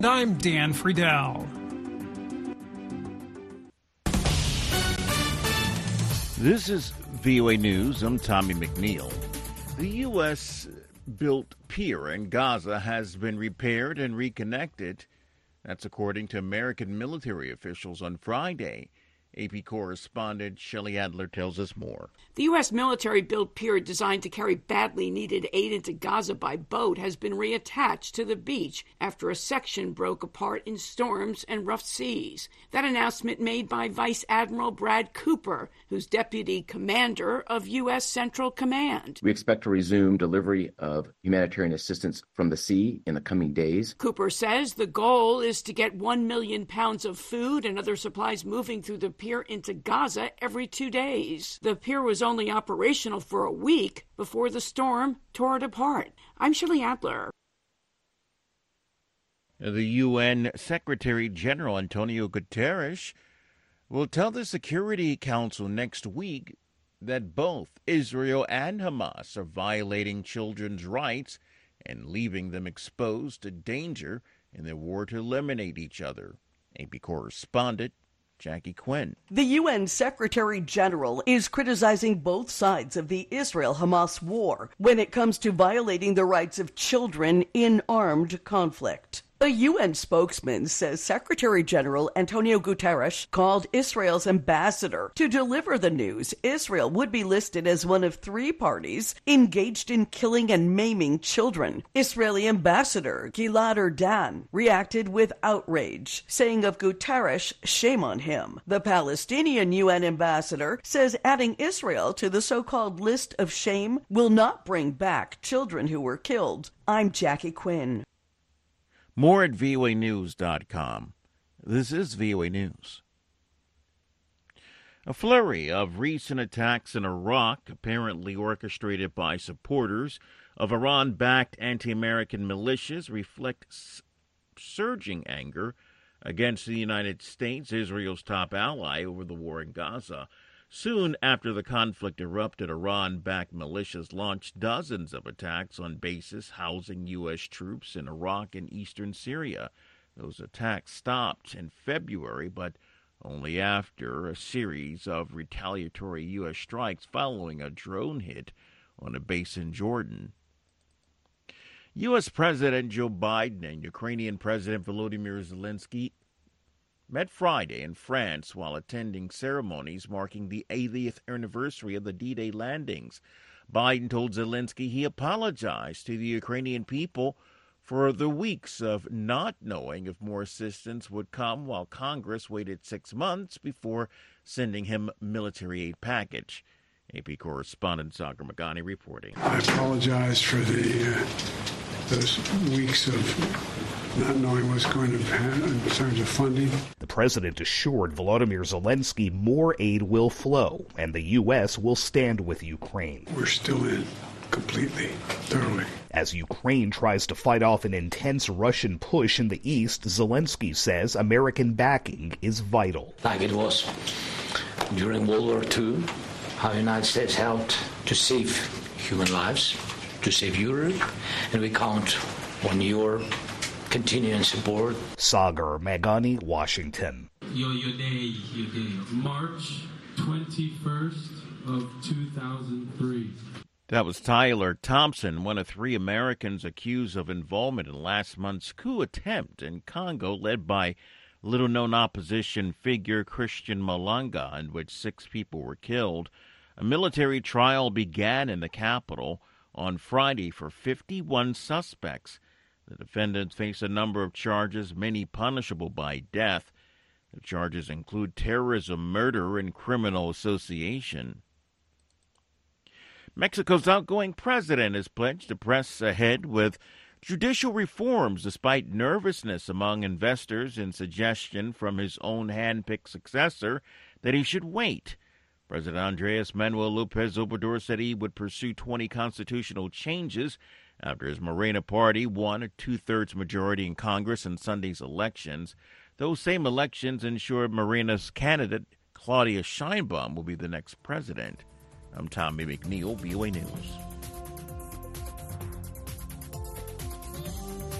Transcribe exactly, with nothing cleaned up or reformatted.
I'm Dan Friedel. This is V O A News. I'm Tommy McNeil. The U S built pier in Gaza has been repaired and reconnected. That's according to American military officials on Friday. A P correspondent Shelley Adler tells us more. The U S military-built pier designed to carry badly needed aid into Gaza by boat has been reattached to the beach after a section broke apart in storms and rough seas. That announcement made by Vice Admiral Brad Cooper, who's deputy commander of U S Central Command. We expect to resume delivery of humanitarian assistance from the sea in the coming days. Cooper says the goal is to get one million pounds of food and other supplies moving through the pier into Gaza every two days. The pier was only operational for a week before the storm tore it apart. I'm Shirley Adler. The U N Secretary General Antonio Guterres will tell the Security Council next week that both Israel and Hamas are violating children's rights and leaving them exposed to danger in their war to eliminate each other. A P correspondent Jackie Quinn. The U N Secretary General is criticizing both sides of the Israel-Hamas war when it comes to violating the rights of children in armed conflict. A U N spokesman says Secretary General Antonio Guterres called Israel's ambassador to deliver the news Israel would be listed as one of three parties engaged in killing and maiming children. Israeli Ambassador Gilad Erdan reacted with outrage, saying of Guterres, shame on him. The Palestinian U N ambassador says adding Israel to the so-called list of shame will not bring back children who were killed. I'm Jackie Quinn. More at V O A news dot com. This is V O A News. A flurry of recent attacks in Iraq, apparently orchestrated by supporters of Iran-backed anti-American militias, reflects surging anger against the United States, Israel's top ally, over the war in Gaza. Soon after the conflict erupted, Iran-backed militias launched dozens of attacks on bases housing U S troops in Iraq and eastern Syria. Those attacks stopped in February, but only after a series of retaliatory U S strikes following a drone hit on a base in Jordan. U S President Joe Biden and Ukrainian President Volodymyr Zelensky met Friday in France while attending ceremonies marking the eightieth anniversary of the D-Day landings. Biden told Zelensky he apologized to the Ukrainian people for the weeks of not knowing if more assistance would come while Congress waited six months before sending him military aid package. A P correspondent Sagar Magani reporting. I apologize for the uh, those weeks of not knowing what's going to happen in terms of funding. The president assured Volodymyr Zelensky more aid will flow and the U S will stand with Ukraine. We're still in completely, thoroughly. As Ukraine tries to fight off an intense Russian push in the east, Zelensky says American backing is vital. Like it was during World War Two, how the United States helped to save human lives, to save Europe, and we count on your continuing support. Sagar Magani, Washington. Yo, yo day, yo day. March twenty-first of two thousand three. That was Tyler Thompson, one of three Americans accused of involvement in last month's coup attempt in Congo led by little-known opposition figure Christian Malanga, in which six people were killed. A military trial began in the capital on Friday for fifty-one suspects. The defendants face a number of charges, many punishable by death. The charges include terrorism, murder, and criminal association. Mexico's outgoing president has pledged to press ahead with judicial reforms despite nervousness among investors and suggestion from his own hand-picked successor that he should wait. President Andres Manuel Lopez Obrador said he would pursue twenty constitutional changes after his Morena party won a two-thirds majority in Congress in Sunday's elections. Those same elections ensured Morena's candidate, Claudia Sheinbaum, will be the next president. I'm Tommy McNeil, V O A News.